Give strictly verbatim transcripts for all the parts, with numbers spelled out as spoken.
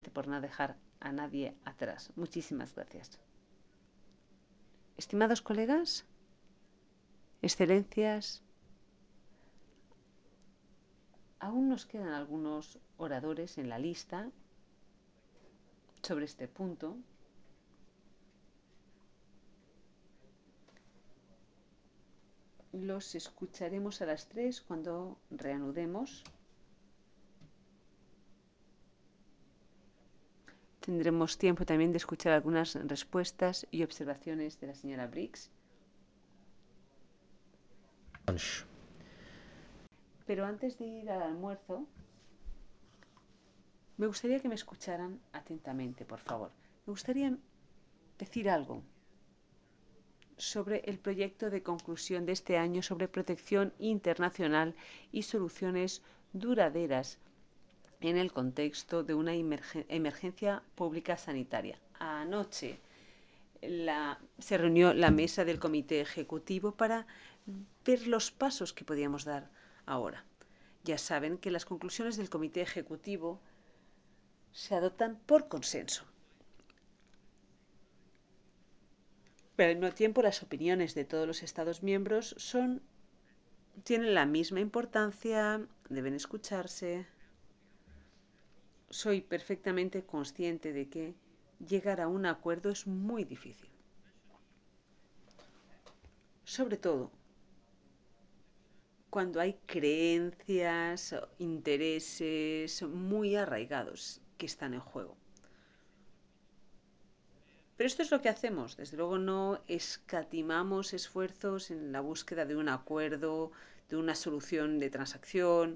especialmente por no dejar a nadie atrás. Muchísimas gracias. Estimados colegas, excelencias, aún nos quedan algunos oradores en la lista sobre este punto. Los escucharemos a las tres cuando reanudemos. Tendremos tiempo también de escuchar algunas respuestas y observaciones de la señora Briggs. Pero antes de ir al almuerzo, me gustaría que me escucharan atentamente, por favor. Me gustaría decir algo sobre el proyecto de conclusión de este año sobre protección internacional y soluciones duraderas en el contexto de una emergencia pública sanitaria. Anoche la, se reunió la mesa del comité ejecutivo para ver los pasos que podíamos dar ahora. Ya saben que las conclusiones del comité ejecutivo se adoptan por consenso. Pero al mismo tiempo las opiniones de todos los Estados miembros son, tienen la misma importancia, deben escucharse. Soy perfectamente consciente de que llegar a un acuerdo es muy difícil. Sobre todo cuando hay creencias, intereses muy arraigados que están en juego. Pero esto es lo que hacemos. Desde luego no escatimamos esfuerzos en la búsqueda de un acuerdo, de una solución de transacción.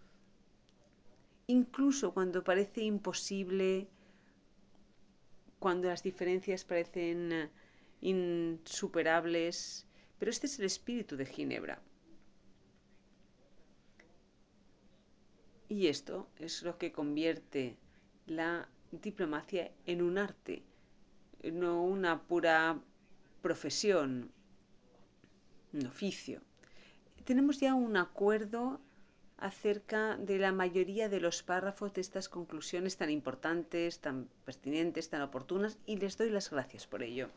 Incluso cuando parece imposible, cuando las diferencias parecen insuperables. Pero este es el espíritu de Ginebra. Y esto es lo que convierte la diplomacia en un arte, no una pura profesión, un oficio. Tenemos ya un acuerdo acerca de la mayoría de los párrafos de estas conclusiones tan importantes, tan pertinentes, tan oportunas, y les doy las gracias por ello.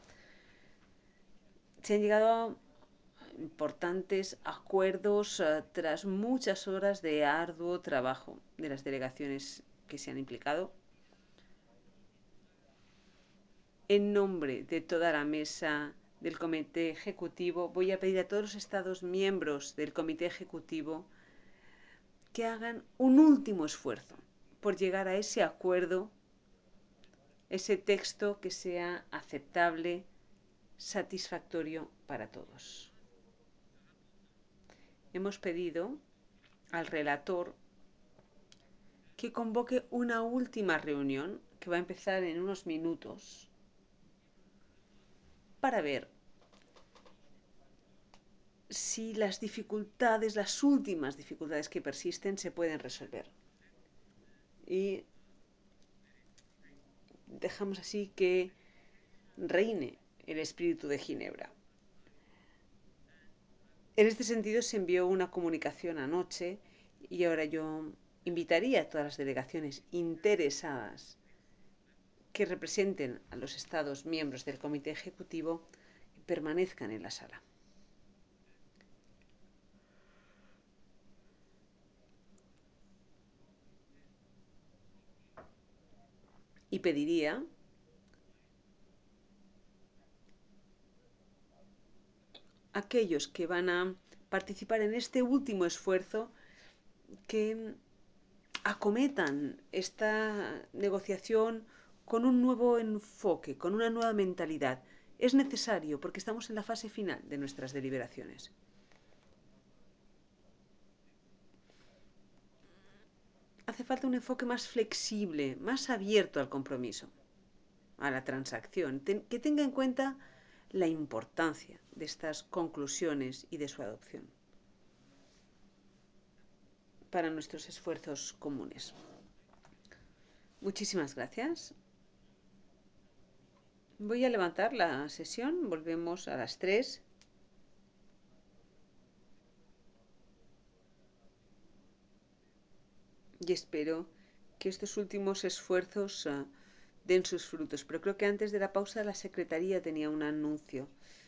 Se han llegado a importantes acuerdos uh, tras muchas horas de arduo trabajo de las delegaciones que se han implicado. En nombre de toda la mesa del Comité Ejecutivo, voy a pedir a todos los Estados miembros del Comité Ejecutivo que hagan un último esfuerzo por llegar a ese acuerdo, ese texto que sea aceptable, satisfactorio para todos. Hemos pedido al relator que convoque una última reunión que va a empezar en unos minutos para ver si las dificultades, las últimas dificultades que persisten, se pueden resolver. Y dejamos así que reine el espíritu de Ginebra. En este sentido se envió una comunicación anoche y ahora yo invitaría a todas las delegaciones interesadas que representen a los Estados miembros del Comité Ejecutivo que permanezcan en la sala. Y pediría a aquellos que van a participar en este último esfuerzo que acometan esta negociación con un nuevo enfoque, con una nueva mentalidad. Es necesario porque estamos en la fase final de nuestras deliberaciones. Hace falta un enfoque más flexible, más abierto al compromiso, a la transacción, que tenga en cuenta la importancia de estas conclusiones y de su adopción para nuestros esfuerzos comunes. Muchísimas gracias. Voy a levantar la sesión. Volvemos a las tres. Y espero que estos últimos esfuerzos uh, den sus frutos. Pero creo que antes de la pausa la Secretaría tenía un anuncio.